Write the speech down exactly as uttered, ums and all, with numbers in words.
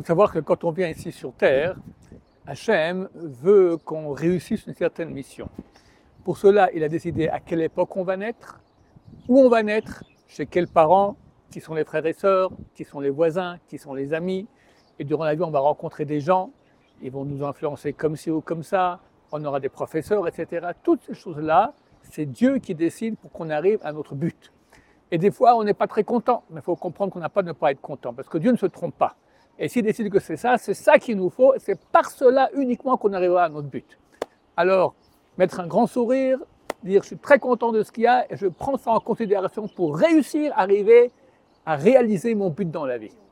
faut savoir que quand on vient ici sur Terre, Hachem veut qu'on réussisse une certaine mission. Pour cela, il a décidé à quelle époque on va naître, où on va naître, chez quels parents, qui sont les frères et sœurs, qui sont les voisins, qui sont les amis. Et durant la vie, on va rencontrer des gens, ils vont nous influencer comme ci ou comme ça, on aura des professeurs, et cetera. Toutes ces choses-là, c'est Dieu qui décide pour qu'on arrive à notre but. Et des fois, on n'est pas très content, mais il faut comprendre qu'on n'a pas de ne pas être content, parce que Dieu ne se trompe pas. Et s'il décide que c'est ça, c'est ça qu'il nous faut, c'est par cela uniquement qu'on arrivera à notre but. Alors, mettre un grand sourire, dire je suis très content de ce qu'il y a et je prends ça en considération pour réussir à arriver à réaliser mon but dans la vie.